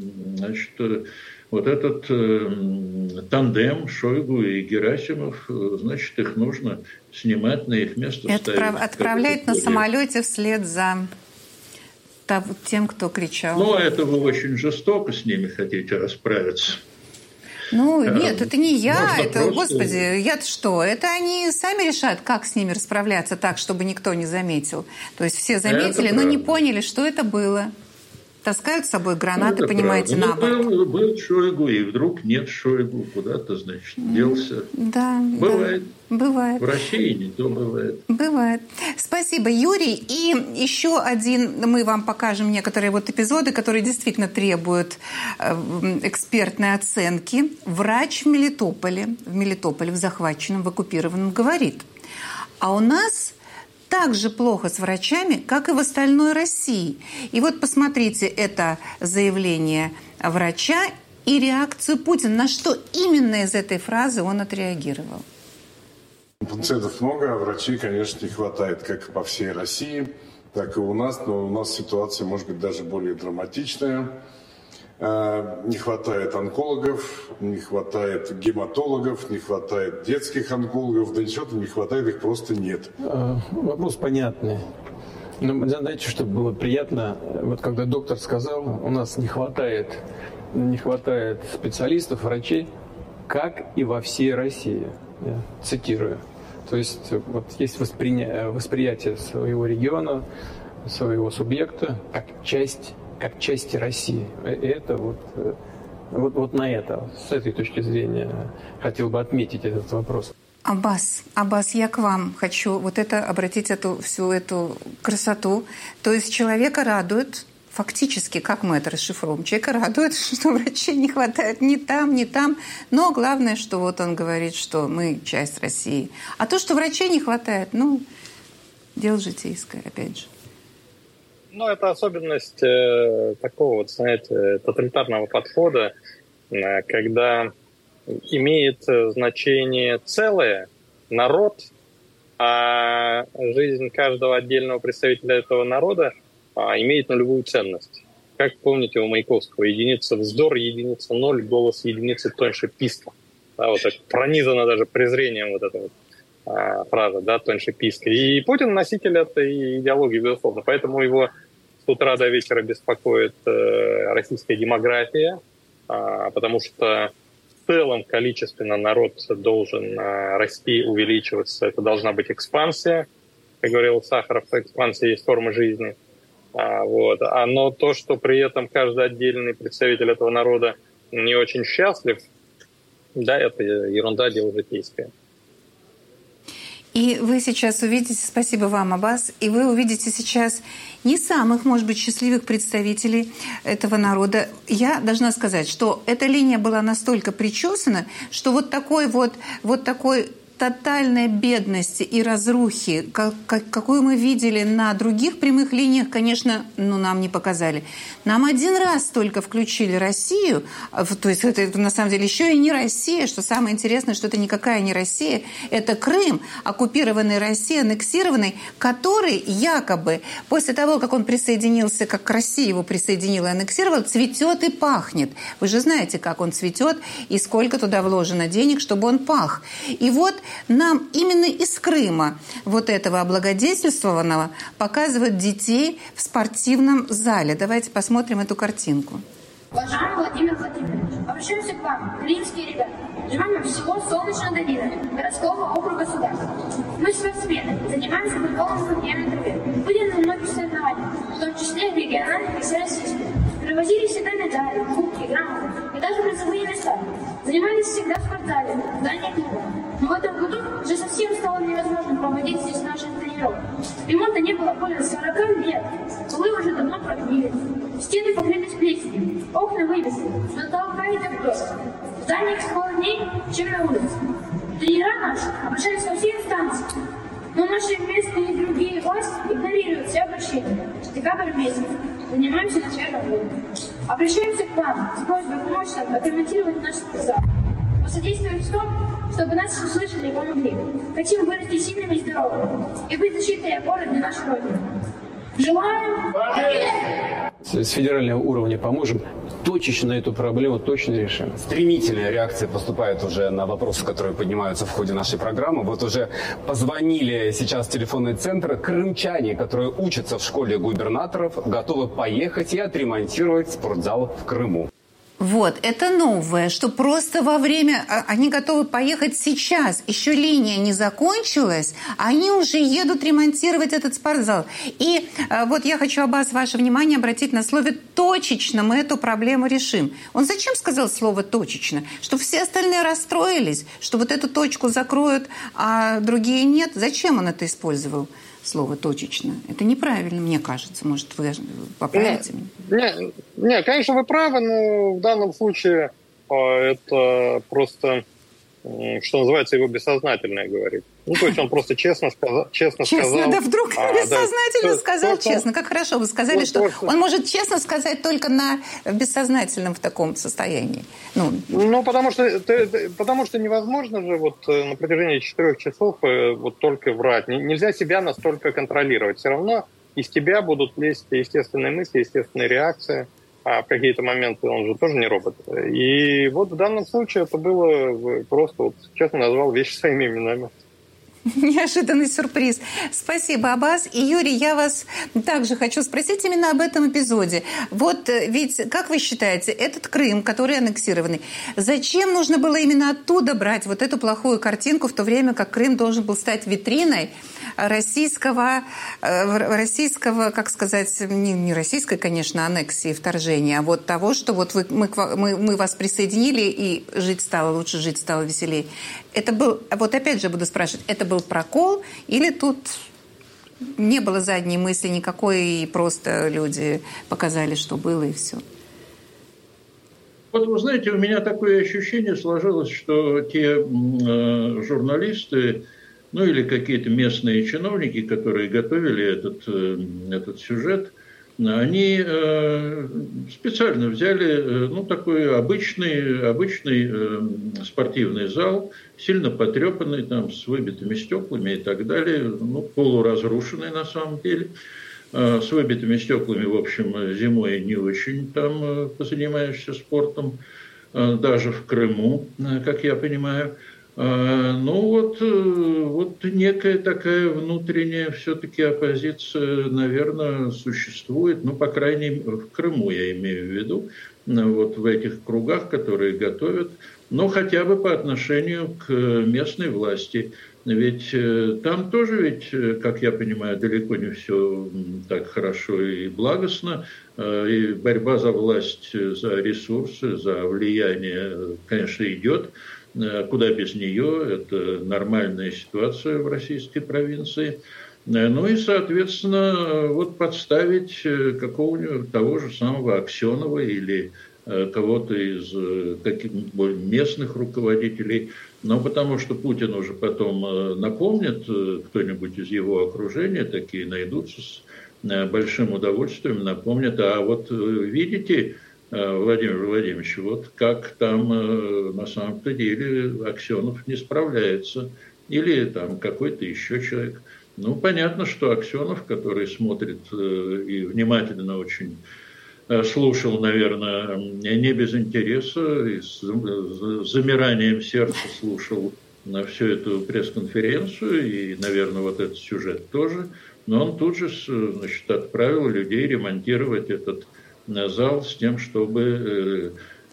этот тандем Шойгу и Герасимов, их нужно снимать, на их место ставить. Отправлять на самолете вслед за тем, кто кричал. Это вы очень жестоко с ними хотите расправиться. Нет, это не я, Господи, я-то что? Это они сами решают, как с ними расправляться так, чтобы никто не заметил. То есть все заметили, но не поняли, что это было. Таскают с собой гранаты, понимаете, на борт. Был Шойгу, и вдруг нет Шойгу, куда-то, делся. Да. Бывает. Бывает. В России не то бывает. Бывает. Спасибо, Юрий. И еще один, мы вам покажем некоторые эпизоды, которые действительно требуют экспертной оценки. Врач в Мелитополе, в захваченном, в оккупированном, говорит: А у нас так же плохо с врачами, как и в остальной России. И вот посмотрите это заявление врача и реакцию Путина. На что именно из этой фразы он отреагировал? Пациентов много, а врачей, конечно, не хватает, как по всей России, так и у нас. Но у нас ситуация, может быть, даже более драматичная. Не хватает онкологов, не хватает гематологов, не хватает детских онкологов, да ничего-то не хватает, их просто нет. Вопрос понятный. Но знаете, что было приятно, вот когда доктор сказал, у нас не хватает специалистов, врачей, как и во всей России. Я цитирую. То есть вот есть восприятие своего региона, своего субъекта как части России. И это вот на это, с этой точки зрения, хотел бы отметить этот вопрос. Аббас, я к вам хочу обратить всю эту красоту. То есть человека радует, фактически, как мы это расшифруем, человека радует, что врачей не хватает ни там, но главное, что вот он говорит, что мы часть России. А то, что врачей не хватает, дело житейское, опять же. Это особенность такого, знаете, тоталитарного подхода, когда имеет значение целое, народ, а жизнь каждого отдельного представителя этого народа имеет нулевую ценность. Как помните у Маяковского, единица вздор, единица ноль, голос единицы тоньше писка. Да, вот это пронизано даже презрением вот эта фраза, да, тоньше писка. И Путин носитель этой идеологии, безусловно. Поэтому его с утра до вечера беспокоит российская демография, потому что в целом количественно народ должен расти, увеличиваться. Это должна быть экспансия. Как говорил Сахаров, экспансия есть форма жизни. Но то, что при этом каждый отдельный представитель этого народа не очень счастлив, да, это ерунда, дело житейское. И вы сейчас увидите, спасибо вам, Аббас, и вы увидите сейчас не самых, может быть, счастливых представителей этого народа. Я должна сказать, что эта линия была настолько причесана, что вот такой тотальной бедности и разрухи, какую мы видели на других прямых линиях, конечно, нам не показали. Нам один раз только включили Россию, то есть это на самом деле еще и не Россия, что самое интересное, что это никакая не Россия, это Крым, оккупированный Россией, аннексированный, который якобы после того, как он присоединился, как Россия его присоединила и аннексировала, цветет и пахнет. Вы же знаете, как он цветет и сколько туда вложено денег, чтобы он пах. И вот нам именно из Крыма вот этого облагодетельствованного показывают детей в спортивном зале. Давайте посмотрим эту картинку. Уважаемый Владимир Владимирович, обращаемся к вам, крымские ребята. Живем в село Солнечная долина, городского округа Сударства. Мы спортсмены, занимаемся футболом в хоккейной траве. Были на многих соревнованиях, в том числе региональных и всероссийских. Привозили всегда медали, кубки, грамоты и даже призовые места. Занимались всегда в спортзале, в здании клуба. Но в этом году уже совсем стало невозможно проводить здесь наши тренировки. Ремонта не было более 40 лет. Полы уже давно прогнили. Стены покрылись плесенью, окна выбиты, с потолка идет дождь. В зданиях холодней, чем на улице. Тренера наши обращались во все инстанции. Но наши местные и другие власти игнорируют все обращения. Декабрь месяц. Занимаемся на своей работе. Обращаемся к вам с просьбой помочь нам отремонтировать наш спортзал. Посодействовать в том, чтобы нас услышали и помогли. Хотим вырасти сильными и здоровыми и быть защитой и опорой для нашей Родины. Желаем победы! С федерального уровня поможем. Точечно эту проблему точно решим. Стремительная реакция поступает уже на вопросы, которые поднимаются в ходе нашей программы. Вот уже позвонили сейчас в телефонный центр. Крымчане, которые учатся в школе губернаторов, готовы поехать и отремонтировать спортзал в Крыму. Вот, это новое, что просто во время... Они готовы поехать сейчас. Еще линия не закончилась, а они уже едут ремонтировать этот спортзал. И вот я хочу, Аббас, ваше внимание обратить на слове «точечно» мы эту проблему решим. Он зачем сказал слово «точечно»? Что все остальные расстроились, что вот эту точку закроют, а другие нет. Зачем он это использовал? Слово «точечно». Это неправильно, мне кажется. Может, вы поправите меня? Нет, конечно, вы правы, но в данном случае это просто, что называется, его бессознательное говорит. Ну, то есть он просто честно сказал. Честно, да вдруг бессознательно сказал честно. Как хорошо, вы сказали, что он может честно сказать только на бессознательном в таком состоянии. Ну, потому что невозможно же вот на протяжении 4 часов вот только врать. Нельзя себя настолько контролировать. Все равно из тебя будут лезть естественные мысли, естественные реакции. А в какие-то моменты он же тоже не робот. И вот в данном случае это было просто, вот, честно назвал вещи своими именами. Неожиданный сюрприз. Спасибо, Аббас. И, Юрий, я вас также хочу спросить именно об этом эпизоде. Вот ведь, как вы считаете, этот Крым, который аннексированный, зачем нужно было именно оттуда брать вот эту плохую картинку, в то время как Крым должен был стать витриной российского, как сказать, не российской, конечно, аннексии, вторжения, а вот того, что вот мы вас присоединили, и жить стало лучше, жить стало веселее. Это был, вот опять же буду спрашивать, это был прокол или тут не было задней мысли никакой, и просто люди показали, что было, и все? Вот вы знаете, у меня такое ощущение сложилось, что те журналисты, ну или какие-то местные чиновники, которые готовили этот сюжет, они специально взяли такой обычный спортивный зал, сильно потрепанный, там, с выбитыми стеклами и так далее, полуразрушенный на самом деле, с выбитыми стеклами, в общем, зимой не очень там позанимаешься спортом, даже в Крыму, как я понимаю. Вот некая такая внутренняя все-таки оппозиция, наверное, существует, по крайней мере, в Крыму я имею в виду, вот в этих кругах, которые готовят, хотя бы по отношению к местной власти. Ведь там тоже, как я понимаю, далеко не все так хорошо и благостно. И борьба за власть, за ресурсы, за влияние, конечно, идет. Куда без нее, это нормальная ситуация в российской провинции. И, соответственно, вот подставить какого-нибудь того же самого Аксенова или кого-то из каких-нибудь местных руководителей, потому что Путин уже потом напомнит, кто-нибудь из его окружения, такие найдутся с большим удовольствием, напомнят, а вот видите, Владимир Владимирович, вот как там на самом-то деле Аксенов не справляется. Или там какой-то еще человек. Понятно, что Аксенов, который смотрит и внимательно очень слушал, наверное, не без интереса, и с замиранием сердца слушал на всю эту пресс-конференцию, и, наверное, вот этот сюжет тоже. Но он тут же, отправил людей ремонтировать этот зал с тем, чтобы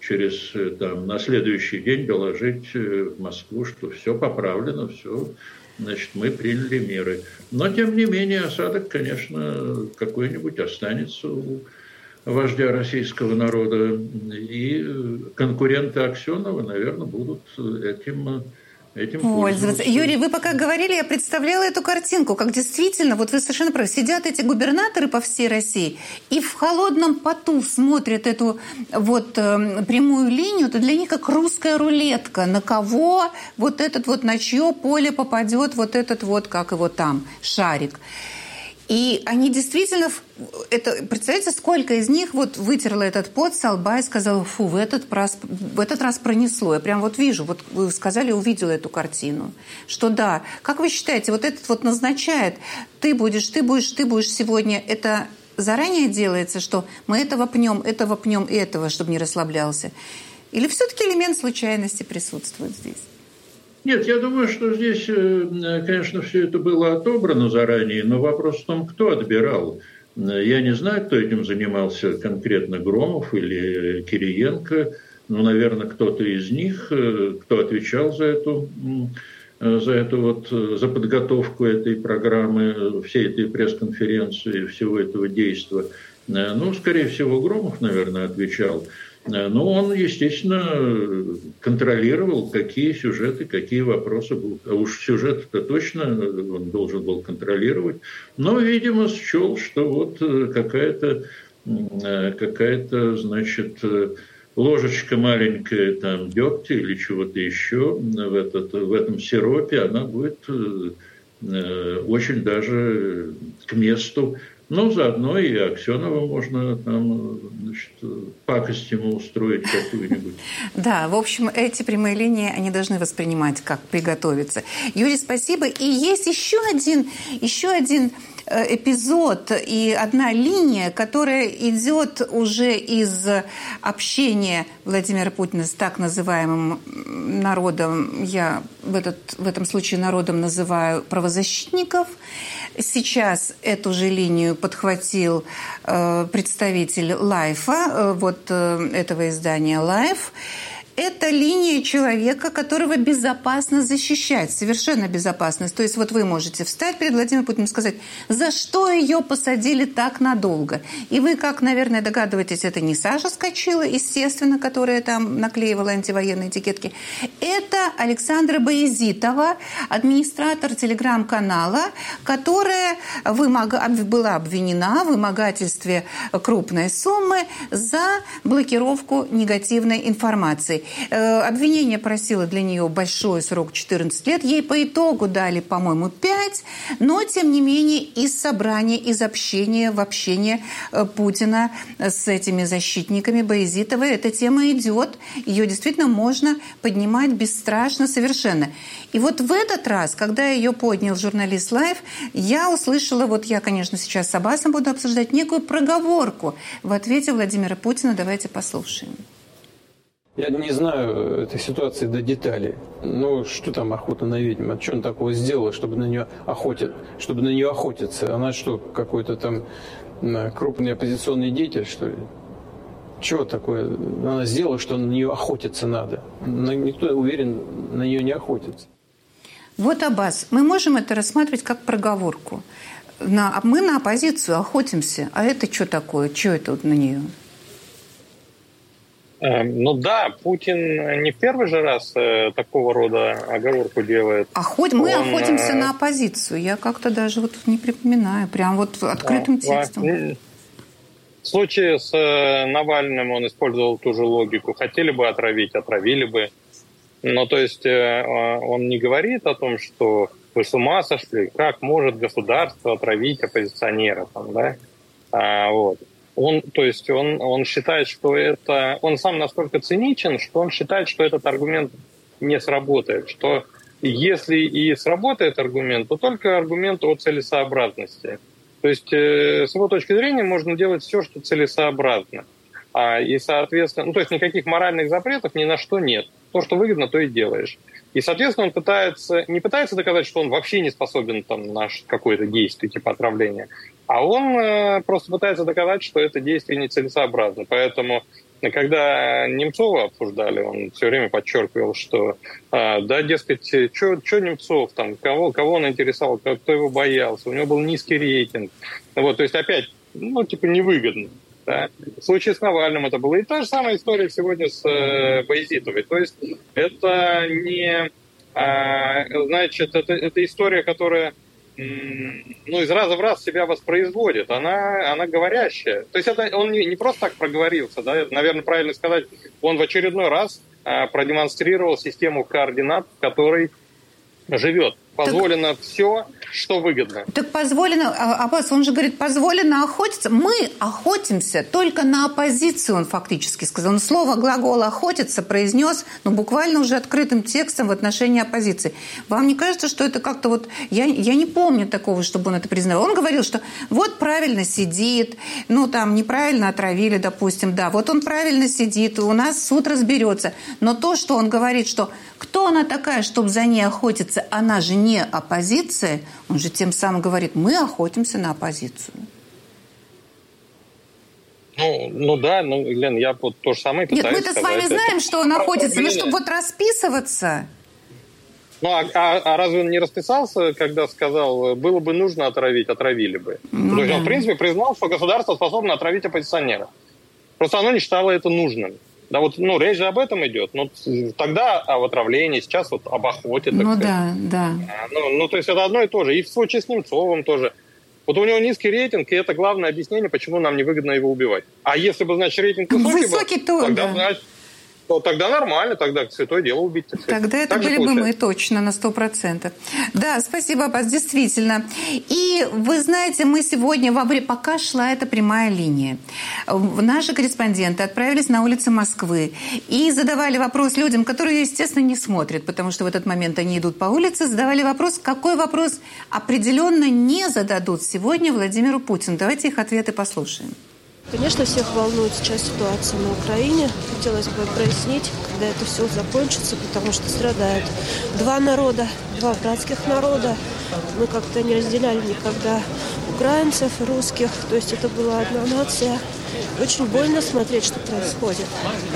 на следующий день доложить в Москву, что все поправлено, все, мы приняли меры. Но, тем не менее, осадок, конечно, какой-нибудь останется у вождя российского народа. И конкуренты Аксенова, наверное, будут этим пользоваться. Юрий, вы пока говорили, я представляла эту картинку, как действительно, вот вы совершенно правы, сидят эти губернаторы по всей России и в холодном поту смотрят эту прямую линию, это для них как русская рулетка, на кого на чье поле попадет как его там, шарик. И они действительно, представляете, сколько из них вытерло этот пот со лба и сказала, фу, в этот раз пронесло. Я прям вижу, вы сказали, увидела эту картину. Что да, как вы считаете, этот назначает, ты будешь сегодня, это заранее делается, что мы этого пнем и этого, чтобы не расслаблялся? Или все-таки элемент случайности присутствует здесь? Нет, я думаю, что здесь, конечно, все это было отобрано заранее, но вопрос в том, кто отбирал. Я не знаю, кто этим занимался конкретно, Громов или Кириенко. Наверное, кто-то из них, кто отвечал за подготовку этой программы, всей этой пресс-конференции, всего этого действия. Скорее всего, Громов, наверное, отвечал. Но он, естественно, контролировал, какие сюжеты, какие вопросы будут. А уж сюжет-то точно он должен был контролировать. Но, видимо, счел, что какая-то, ложечка маленькая там дегтя или чего-то еще в этом сиропе, она будет очень даже к месту. Но заодно и Аксенова можно там, значит, пакость ему устроить какую-нибудь. Да, в общем, эти прямые линии, они должны воспринимать, как приготовиться. Юрий, спасибо. И есть еще один эпизод и одна линия, которая идет уже из общения Владимира Путина с так называемым народом, я в этом случае народом называю правозащитников. Сейчас эту же линию подхватил представитель Лайфа, этого издания «Лайф». Это линия человека, которого безопасно защищать, совершенно безопасно. То есть вот вы можете встать перед Владимиром Путиным и сказать, за что ее посадили так надолго. И вы, как, наверное, догадываетесь, это не Саша Скочила, естественно, которая там наклеивала антивоенные этикетки. Это Александра Баязитова, администратор телеграм-канала, которая была обвинена в вымогательстве крупной суммы за блокировку негативной информации. Обвинение просило для нее большой срок 14 лет. Ей по итогу дали, по-моему, 5. Но, тем не менее, из собрания, из общения, в общение Путина с этими защитниками Баязитовой эта тема идет. Ее действительно можно поднимать бесстрашно совершенно. И вот в этот раз, когда ее поднял журналист Лайф, я услышала, я, конечно, сейчас с Аббасом буду обсуждать, некую проговорку в ответе Владимира Путина. Давайте послушаем. Я не знаю этой ситуации до деталей. Что там охота на ведьм? А что он такого сделала, чтобы на нее охотиться? Она что, какой-то там крупный оппозиционный деятель, что ли? Чего такое она сделала, что на нее охотиться надо? Никто, уверен, на нее не охотится. Аббас, мы можем это рассматривать как проговорку. Мы на оппозицию охотимся, а это что такое? Что это на нее? Путин не в первый же раз такого рода оговорку делает. Мы охотимся на оппозицию. Я как-то даже не припоминаю. Прям открытым текстом. В случае с Навальным он использовал ту же логику. Хотели бы отравить, отравили бы. То есть он не говорит о том, что вы с ума сошли, как может государство отравить оппозиционера. Он считает, что это... Он сам настолько циничен, что он считает, что этот аргумент не сработает. Что если и сработает аргумент, то только аргумент о целесообразности. То есть с его точки зрения можно делать все, что целесообразно. И, соответственно... то есть никаких моральных запретов ни на что нет. То, что выгодно, то и делаешь. И, соответственно, он не пытается доказать, что он вообще не способен на какое-то действие, типа отравления, а он просто пытается доказать, что это действие нецелесообразно. Поэтому, когда Немцова обсуждали, он все время подчеркивал, что, дескать, что Немцов, кого он интересовал, кто его боялся, у него был низкий рейтинг. То есть опять, невыгодно. Да? В случае с Навальным это было. И та же самая история сегодня с Баязитовой. То есть это не... это история, которая из раза в раз себя воспроизводит. Она говорящая. То есть это он не просто так проговорился. Да? Это, наверное, правильно сказать. Он в очередной раз продемонстрировал систему координат, в которой живет. Позволено все, что выгодно. Так позволено, Аббас, он же говорит, позволено охотиться. Мы охотимся только на оппозицию, он фактически сказал. Он слово глагол «охотиться» произнес, буквально уже открытым текстом в отношении оппозиции. Вам не кажется, что это как-то Я не помню такого, чтобы он это признавал. Он говорил, что правильно сидит, неправильно отравили, допустим, да, он правильно сидит, у нас суд разберется. Но то, что он говорит, что кто она такая, чтобы за ней охотиться, она же не оппозиция, он же тем самым говорит, мы охотимся на оппозицию. Лен, я то же самое пытаюсь сказать. Нет, мы-то с вами знаем, что он охотится, но чтобы расписываться... А разве он не расписался, когда сказал, было бы нужно отравить, отравили бы? То есть он, в принципе, признал, что государство способно отравить оппозиционера. Просто оно не считало это нужным. Да, речь же об этом идет. Тогда об отравлении, сейчас об охоте. Да. То есть это одно и то же. И в случае с Немцовым тоже. Вот у него низкий рейтинг, и это главное объяснение, почему нам невыгодно его убивать. А если бы, значит, рейтинг высокий был, тогда, значит, то тогда нормально, тогда святое дело убить. Тогда это были бы мы точно на 100%. Да, спасибо, Аббас, действительно. И вы знаете, мы сегодня, пока шла эта прямая линия, наши корреспонденты отправились на улицы Москвы и задавали вопрос людям, которые, естественно, не смотрят, потому что в этот момент они идут по улице, задавали вопрос, какой вопрос определенно не зададут сегодня Владимиру Путину. Давайте их ответы послушаем. Конечно, всех волнует сейчас ситуация на Украине. Хотелось бы прояснить, когда это все закончится, потому что страдают два народа, два братских народа. Мы как-то не разделяли никогда украинцев и русских. То есть это была одна нация. Очень больно смотреть, что происходит.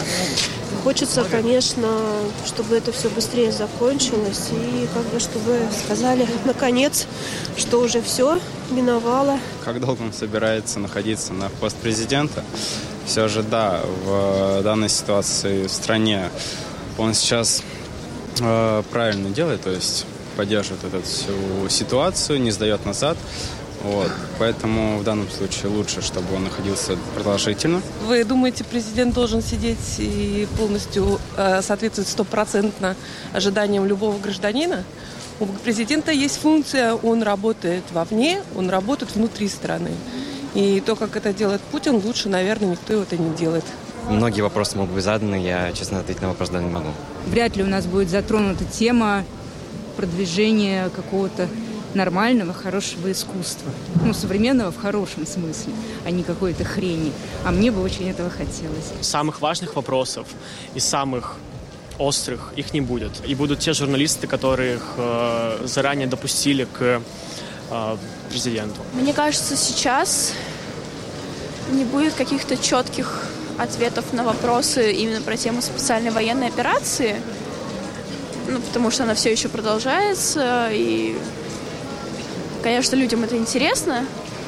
Хочется, конечно, чтобы это все быстрее закончилось и чтобы сказали, наконец, что уже все миновало. Как долго он собирается находиться на пост президента? Все же, да, в данной ситуации в стране он сейчас правильно делает, то есть поддерживает эту всю ситуацию, не сдает назад. Вот. Поэтому в данном случае лучше, чтобы он находился продолжительно. Вы думаете, президент должен сидеть и полностью соответствовать 100% ожиданиям любого гражданина? У президента есть функция, он работает вовне, он работает внутри страны. И то, как это делает Путин, лучше, наверное, никто это не делает. Многие вопросы могут быть заданы, я, честно, ответить на вопрос не могу. Вряд ли у нас будет затронута тема продвижения какого-то нормального, хорошего искусства. Современного в хорошем смысле, а не какой-то хрени. А мне бы очень этого хотелось. Самых важных вопросов и самых острых их не будет. И будут те журналисты, которых заранее допустили к президенту. Мне кажется, сейчас не будет каких-то четких ответов на вопросы именно про тему специальной военной операции, потому что она все еще продолжается, и конечно, людям это интересно.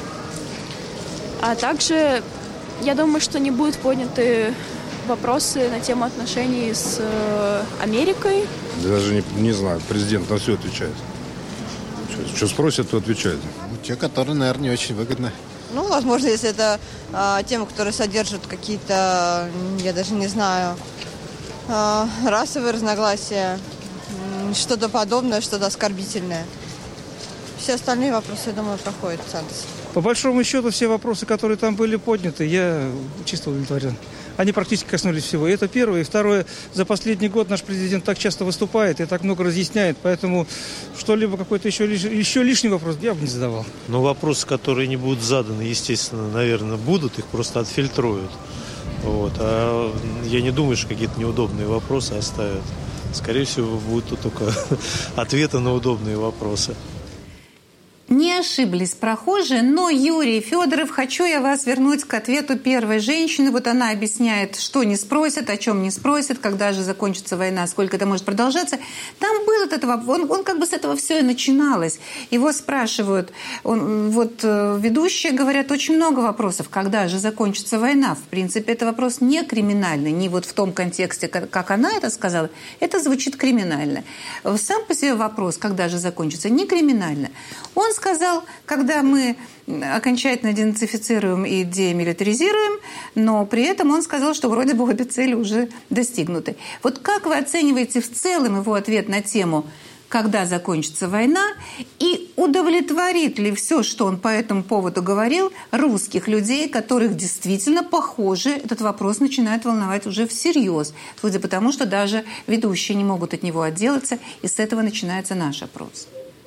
А также, я думаю, что не будут подняты вопросы на тему отношений с Америкой. Даже не знаю, президент на все отвечает. Что спросят, то отвечает. Те, которые, наверное, не очень выгодны. Возможно, если это темы, которые содержат какие-то, я даже не знаю, расовые разногласия, что-то подобное, что-то оскорбительное. Все остальные вопросы, я думаю, проходят ценз. По большому счету, все вопросы, которые там были подняты, я чисто удовлетворен. Они практически коснулись всего. И это первое. И второе, за последний год наш президент так часто выступает и так много разъясняет, поэтому что-либо какой-то еще лишний вопрос я бы не задавал. Вопросы, которые не будут заданы, естественно, наверное, будут, их просто отфильтруют. А я не думаю, что какие-то неудобные вопросы оставят. Скорее всего, будут только ответы на удобные вопросы. Не ошиблись прохожие, но, Юрий Федоров, хочу я вас вернуть к ответу первой женщины. Вот она объясняет, что не спросят, о чем не спросят, когда же закончится война, сколько это может продолжаться. Там был этот вопрос, он как бы с этого все и начиналось. Его спрашивают, ведущие говорят, очень много вопросов, когда же закончится война. В принципе, это вопрос не криминальный, не в том контексте, как она это сказала, это звучит криминально. Сам по себе вопрос, когда же закончится, не криминально. Он сказал, когда мы окончательно денацифицируем и демилитаризируем, но при этом он сказал, что вроде бы обе цели уже достигнуты. Вот как вы оцениваете в целом его ответ на тему, когда закончится война, и удовлетворит ли все, что он по этому поводу говорил, русских людей, которых действительно, похоже, этот вопрос начинает волновать уже всерьез, судя по тому, что даже ведущие не могут от него отделаться, и с этого начинается наш опрос.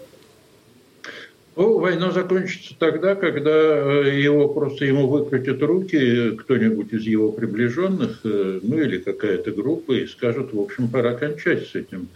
Война закончится тогда, когда ему выкрутят руки кто-нибудь из его приближенных, или какая-то группа, и скажут, в общем, пора кончать с этим.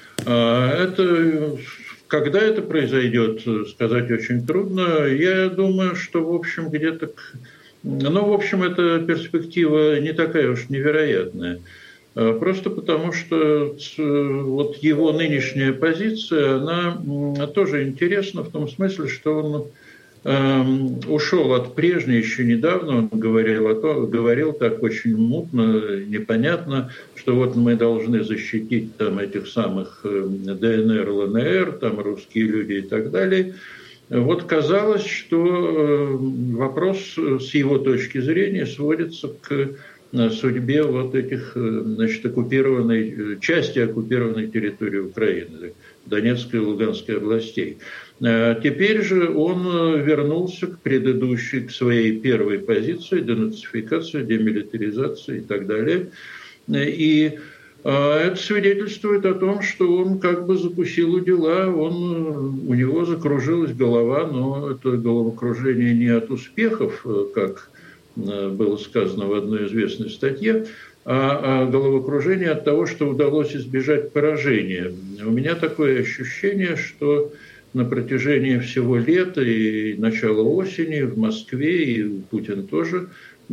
Когда это произойдет, сказать очень трудно. Я думаю, что, в общем, где-то... эта перспектива не такая уж невероятная. Просто потому, что его нынешняя позиция, она тоже интересна в том смысле, что он ушел от прежней, еще недавно он говорил так очень мутно, непонятно, что мы должны защитить этих самых ДНР, ЛНР, русские люди и так далее. Вот казалось, что вопрос с его точки зрения сводится к судьбе вот этих, значит, части оккупированной территории Украины, Донецкой и Луганской областей. Теперь же он вернулся к предыдущей, к своей первой позиции: денацификация, демилитаризация и так далее. И это свидетельствует о том, что он как бы закусил у дела, у него закружилась голова, но это головокружение не от успехов, как было сказано в одной известной статье, а головокружение от того, что удалось избежать поражения. У меня такое ощущение, что на протяжении всего лета и начала осени в Москве, и Путин тоже,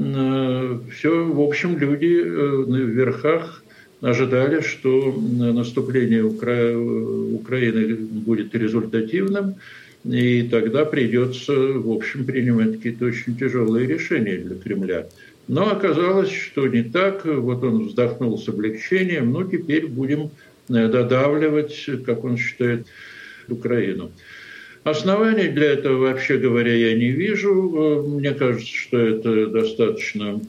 все, в общем, люди на верхах ожидали, что наступление Украины будет результативным, и тогда придется, в общем, принимать какие-то очень тяжелые решения для Кремля. Но оказалось, что не так. Вот он вздохнул с облегчением. Ну, теперь будем додавливать, как он считает, Украину. Оснований для этого, вообще говоря, я не вижу. Мне кажется, что это достаточно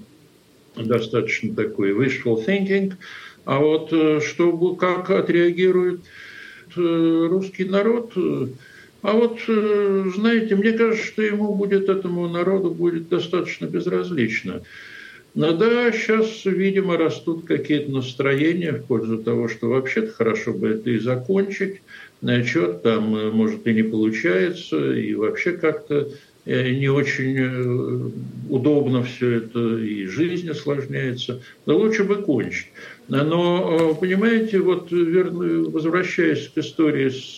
такой wishful thinking. А вот как отреагирует русский народ? А вот, знаете, мне кажется, что этому народу будет достаточно безразлично. Но да, сейчас, видимо, растут какие-то настроения в пользу того, что вообще-то хорошо бы это и закончить. Что-то там, может, и не получается, и вообще как-то не очень удобно все это, и жизнь осложняется. Но лучше бы кончить. Но, понимаете, вот возвращаясь к истории с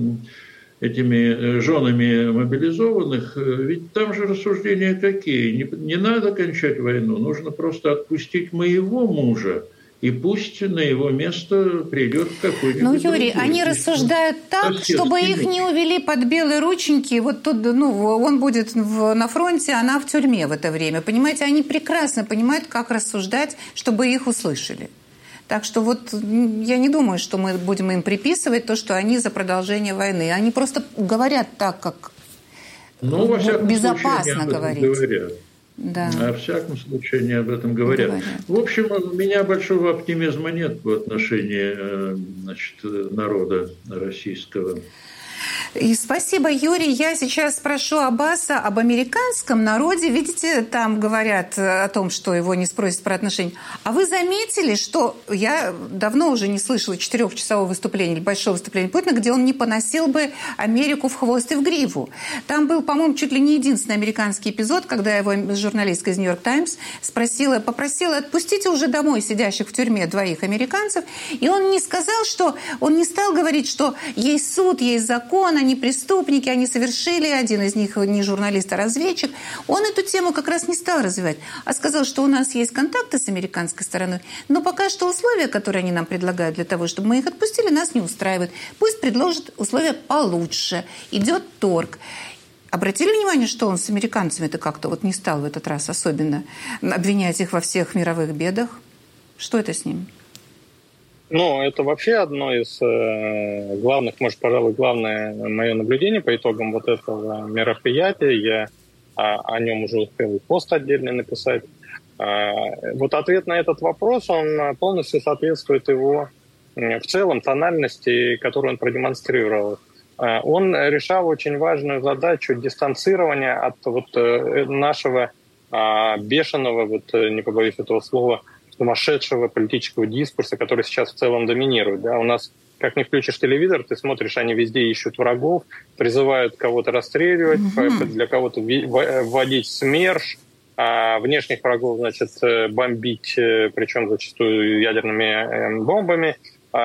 этими женами мобилизованных, ведь там же рассуждения какие? Не надо кончать войну, нужно просто отпустить моего мужа, и пусть на его место придет какой-нибудь. Ну, Юрий, они рассуждают так, чтобы их не увели под белые рученьки. Вот тут, он будет на фронте, она в тюрьме в это время. Понимаете, они прекрасно понимают, как рассуждать, чтобы их услышали. Так что вот я не думаю, что мы будем им приписывать то, что они за продолжение войны. Они просто говорят так, как безопасно говорить. Да. Во всяком случае, они об этом говорят. В общем, у меня большого оптимизма нет в отношении народа российского. И спасибо, Юрий. Я сейчас спрошу Аббаса об американском народе. Видите, там говорят о том, что его не спросят про отношения. А вы заметили, что я давно уже не слышала 4-часового выступления или большого выступления Путина, где он не поносил бы Америку в хвост и в гриву. Там был, по-моему, чуть ли не единственный американский эпизод, когда его журналистка из «Нью-Йорк Таймс» попросила отпустите уже домой сидящих в тюрьме 2 американцев. И он не стал говорить, что есть суд, есть закон, они преступники, они совершили, один из них не журналист, а разведчик. Он эту тему как раз не стал развивать, а сказал, что у нас есть контакты с американской стороной, но пока что условия, которые они нам предлагают для того, чтобы мы их отпустили, нас не устраивают. Пусть предложат условия получше. Идет торг. Обратили внимание, что он с американцами-то как-то не стал в этот раз особенно обвинять их во всех мировых бедах? Что это с ним? Это вообще одно из главных, может, пожалуй, главное мое наблюдение по итогам вот этого мероприятия. Я о нем уже успел пост отдельно написать. Вот ответ на этот вопрос, он полностью соответствует его в целом тональности, которую он продемонстрировал. Он решал очень важную задачу дистанцирования от нашего бешеного, не побоюсь этого слова, сумасшедшего политического дискурса, который сейчас в целом доминирует. Да? У нас, как не включишь телевизор, ты смотришь, они везде ищут врагов, призывают кого-то расстреливать, для кого-то вводить СМЕРШ, а внешних врагов, бомбить, причем зачастую ядерными бомбами.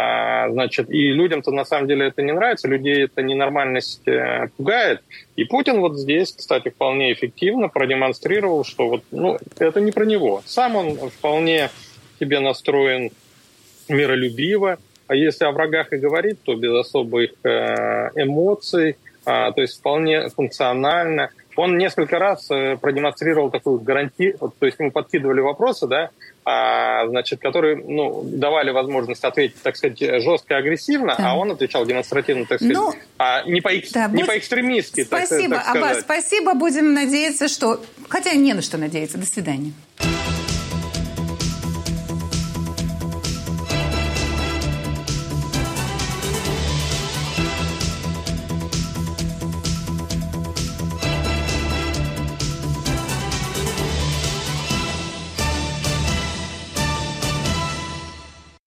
И людям-то на самом деле это не нравится, людей эта ненормальность пугает. И Путин здесь, кстати, вполне эффективно продемонстрировал, что это не про него. Сам он вполне себе настроен миролюбиво, а если о врагах и говорить, то без особых эмоций, то есть вполне функционально. он несколько раз продемонстрировал такую гарантию, то есть ему подкидывали вопросы, да, значит, которые, ну, давали возможность ответить, так сказать, жестко и агрессивно, а он отвечал демонстративно, так сказать, не по-экстремистски. Спасибо, Аббас, спасибо. Будем надеяться, что... Хотя не на что надеяться. До свидания.